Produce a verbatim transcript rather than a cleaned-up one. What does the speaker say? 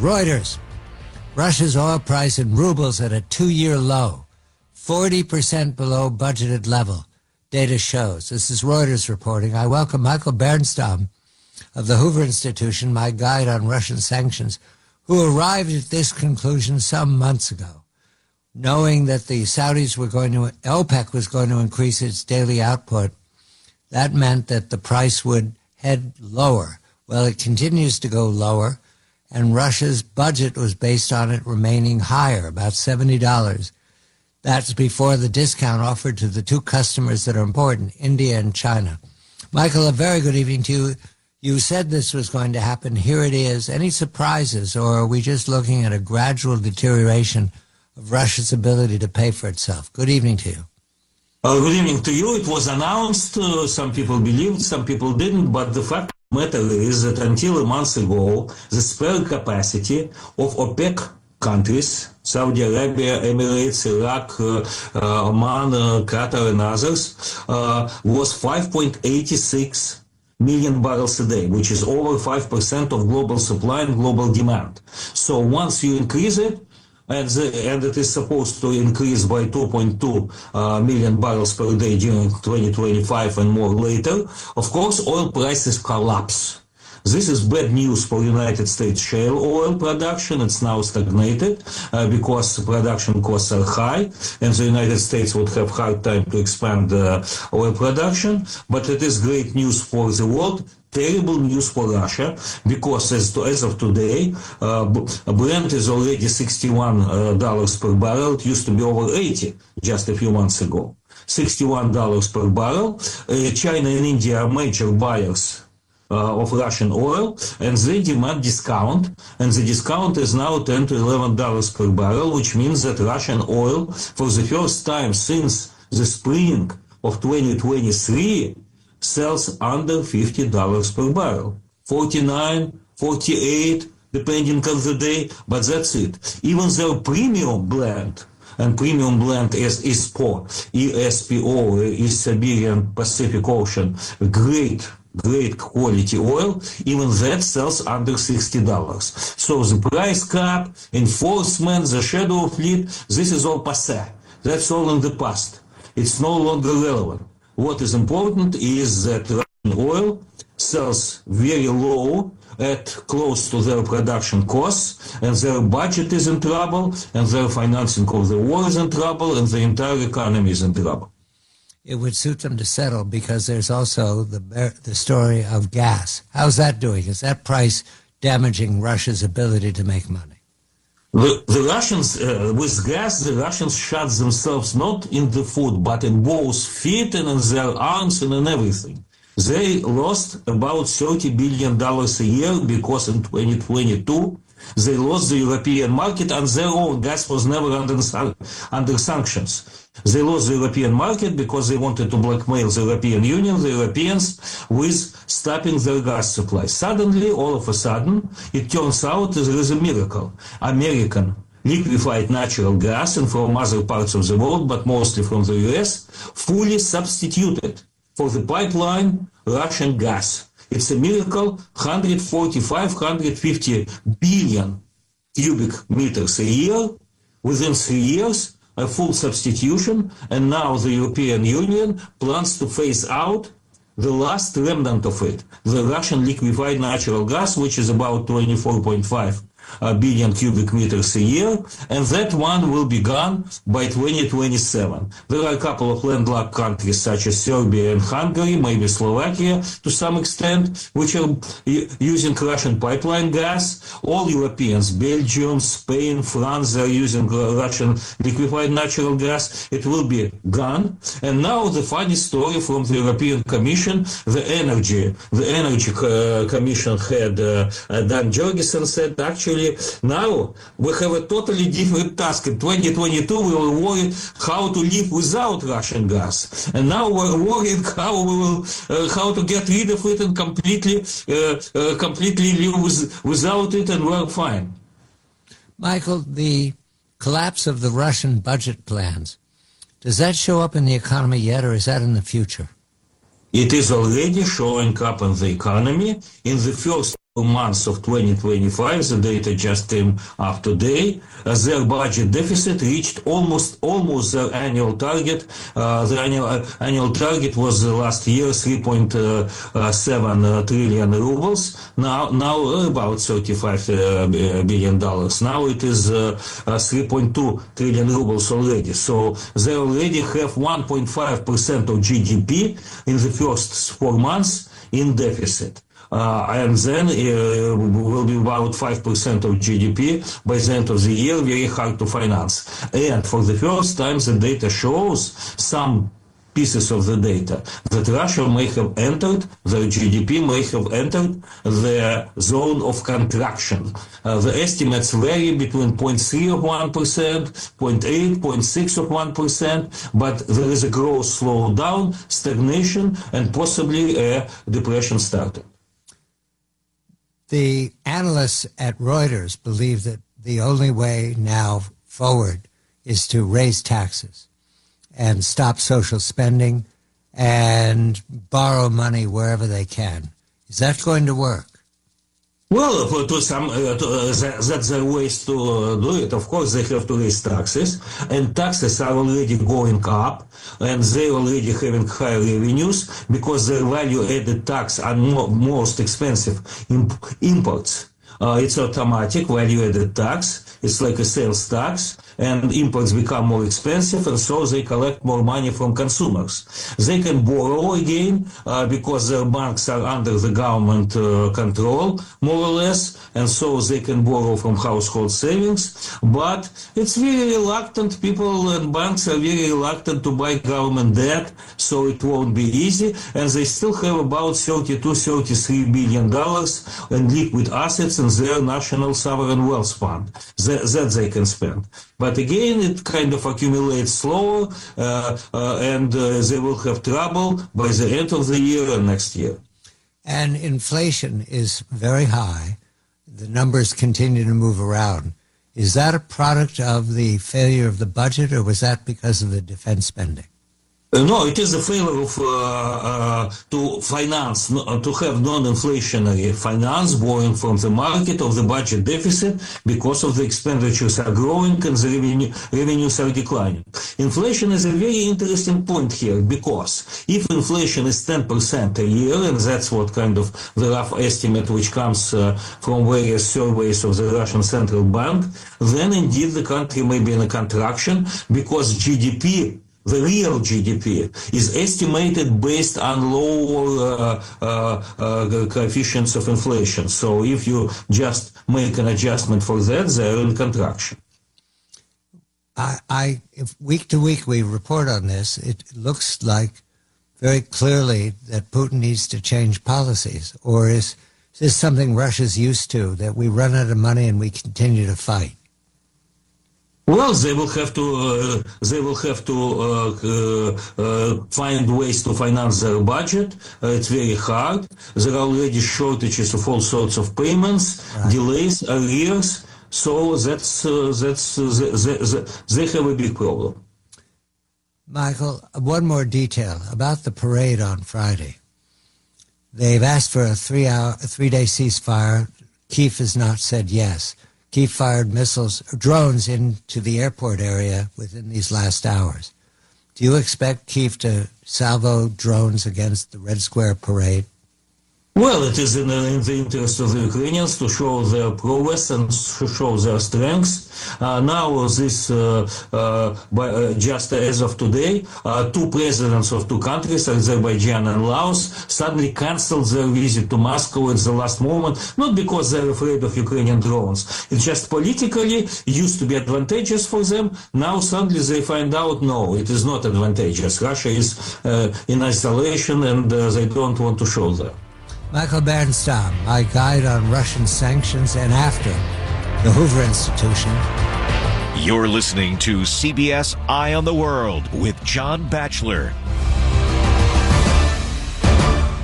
Reuters. Russia's oil price in rubles at a two-year low, forty percent below budgeted level, data shows. This is Reuters reporting. I welcome Michael Bernstam of the Hoover Institution, my guide on Russian sanctions, who arrived at this conclusion some months ago, knowing that the Saudis were going to, OPEC was going to increase its daily output. That meant that the price would head lower. Well, it continues to go lower, and Russia's budget was based on it remaining higher, about seventy dollars. That's before the discount offered to the two customers that are important, India and China. Michael, a very good evening to you. You said this was going to happen. Here it is. Any surprises, or are we just looking at a gradual deterioration of Russia's ability to pay for itself? Good evening to you. Uh, good evening to you. It was announced. Uh, some people believed, some people didn't. But the fact of the matter is that until a month ago, the spare capacity of OPEC countries, Saudi Arabia, Emirates, Iraq, uh, uh, Oman, uh, Qatar, and others, uh, was five point eight six million barrels a day, which is over five percent of global supply and global demand. So once you increase it, and, the, and it is supposed to increase by two point two uh, million barrels per day during twenty twenty-five and more later, of course, oil prices collapse. This is bad news for United States shale oil production. It's now stagnated uh, because production costs are high, and the United States would have hard time to expand uh, oil production. But it is great news for the world. Terrible news for Russia, because as, to, as of today, uh, Brent is already sixty-one dollars per barrel. It used to be over eighty just a few months ago. sixty-one dollars per barrel. Uh, China and India are major buyers Uh, of Russian oil, and they demand discount, and the discount is now ten to eleven dollars per barrel, which means that Russian oil, for the first time since the spring of twenty twenty-three, sells under fifty dollars per barrel. forty-nine, forty-eight, depending on the day, but that's it. Even their premium blend, and premium blend is E S P O, E S P O, East Siberian Pacific Ocean, great great quality oil, even that sells under sixty dollars. So the price cap, enforcement, the shadow fleet, this is all passé. That's all in the past. It's no longer relevant. What is important is that Russian oil sells very low, at close to their production costs, and their budget is in trouble, and their financing of the war is in trouble, and the entire economy is in trouble. It would suit them to settle, because there's also the the story of gas. How's that doing? Is that price damaging Russia's ability to make money? The, the Russians, uh, with gas, the Russians shot themselves not in the foot, but in both feet and in their arms and in everything. They lost about thirty billion dollars a year because in twenty twenty-two, they lost the European market, and their own gas was never under, under sanctions. They lost the European market because they wanted to blackmail the European Union, the Europeans, with stopping their gas supply. Suddenly, all of a sudden, it turns out there is a miracle. American liquefied natural gas, and from other parts of the world, but mostly from the U S, fully substituted for the pipeline Russian gas. It's a miracle. one hundred forty-five, one hundred fifty billion cubic meters a year within three years, a full substitution, and now the European Union plans to phase out the last remnant of it, the Russian liquefied natural gas, which is about twenty-four point five uh, billion cubic meters a year, and that one will be gone by twenty twenty-seven. There are a couple of landlocked countries such as Serbia and Hungary, maybe Slovakia to some extent, which are using Russian pipeline gas. All Europeans, Belgium, Spain, France, are using Russian liquefied natural gas. It will be gone. And now the funny story from the European Commission, the energy, the energy uh, commission head uh, uh, Dan Jorgensen said, actually, now we have a totally different task. In twenty twenty-two, we were worried how to live without Russian gas, and now we're worried how we will, uh, how to get rid of it and completely, uh, uh, completely live with, without it, and we're fine. Michael, the collapse of the Russian budget plans, does that show up in the economy yet, or is that in the future? It is already showing up in the economy. In the first months of twenty twenty-five, the data just came up today, uh, their budget deficit reached almost almost their annual target. Uh, the annual uh, annual target was uh, last year three point seven uh, trillion rubles. Now now uh, about thirty-five uh, billion dollars. Now it is uh, uh, three point two trillion rubles already. So they already have one point five percent of G D P in the first four months in deficit. Uh, and then uh, will be about five percent of G D P by the end of the year, very hard to finance. And for the first time, the data shows some pieces of the data that Russia may have entered, the G D P may have entered the zone of contraction. Uh, the estimates vary between zero point three of one percent, zero point eight, zero point six of one percent, but there is a growth slowdown, stagnation, and possibly a depression starting. The analysts at Reuters believe that the only way now forward is to raise taxes and stop social spending and borrow money wherever they can. Is that going to work? Well, for, to some, uh, to, uh, that, that's the ways to uh, do it. Of course, they have to raise taxes, and taxes are already going up, and they already having higher revenues because their value-added tax are mo- most expensive imp- imports. Uh, it's automatic value-added tax. It's like a sales tax, and imports become more expensive, and so they collect more money from consumers. They can borrow again uh, because their banks are under the government uh, control, more or less, and so they can borrow from household savings. But it's very reluctant. People and banks are very reluctant to buy government debt, so it won't be easy. And they still have about thirty-two, thirty-three billion dollars in liquid assets in their national sovereign wealth fund that, that they can spend. But again, it kind of accumulates slower, uh, uh, and uh, they will have trouble by the end of the year and next year. And inflation is very high. The numbers continue to move around. Is that a product of the failure of the budget, or was that because of the defense spending? Uh, no, it is a failure of uh, uh, to finance, uh, to have non-inflationary finance borrowing from the market of the budget deficit because of the expenditures are growing and the revenue, revenues are declining. Inflation is a very interesting point here because if inflation is ten percent a year, and that's what kind of the rough estimate which comes uh, from various surveys of the Russian Central Bank, then indeed the country may be in a contraction because G D P, the real G D P, is estimated based on lower uh, uh, uh, coefficients of inflation. So if you just make an adjustment for that, they're in contraction. I, I if week to week we report on this, it looks like very clearly that Putin needs to change policies. Or is this something Russia's used to, that we run out of money and we continue to fight? Well, they will have to uh, they will have to uh, uh, uh, find ways to finance their budget. Uh, it's very hard. There are already shortages of all sorts of payments, right. Delays, arrears. So that's uh, that's uh, they, they, they have a big problem. Michael, one more detail about the parade on Friday. They've asked for a three-hour, a three-day ceasefire. Kyiv has not said yes. Kyiv fired missiles, drones into the airport area within these last hours. Do you expect Kyiv to salvo drones against the Red Square parade? Well, it is in the, in the interest of the Ukrainians to show their prowess and to show their strengths. Uh, now, this uh, uh, by, uh, just as of today, uh, two presidents of two countries, Azerbaijan and Laos, suddenly cancelled their visit to Moscow at the last moment, not because they're afraid of Ukrainian drones. It's just politically it used to be advantageous for them. Now suddenly they find out, no, it is not advantageous. Russia is uh, in isolation and uh, they don't want to show that. Michael Bernstam, my guide on Russian sanctions and after the Hoover Institution. You're listening to C B S Eye on the World with John Batchelor.